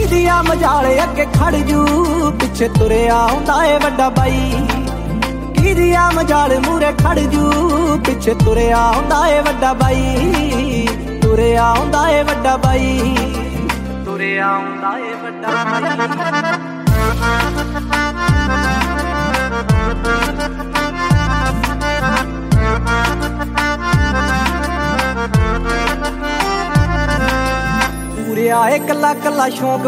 ਕੀਦੀਆਂ ਮਜਾਲੇ ਅੱਗੇ ਖੜ ਜੂ ਪਿੱਛੇ ਤੁਰਿਆ ਆਉਂਦਾ ਏ ਵੱਡਾ ਬਾਈ ਕੀਦੀਆਂ ਮਜਾਲ ਮੂਰੇ ਖੜ ਜੂ ਪਿੱਛੇ ਤੁਰਿਆ ਆਉਂਦਾ ਏ ਵੱਡਾ ਬਾਈ ਤੁਰਿਆ ਆਉਂਦਾ ਏ ਵੱਡਾ ਬਾਈ ਤੁਰਿਆ ਆਉਂਦਾ ਏ ਵੱਡਾ ਬਾਈ ਪੂਰਿਆ ਏ ਕੱਲਾ ਕੱਲਾ ਸ਼ੌਂਕ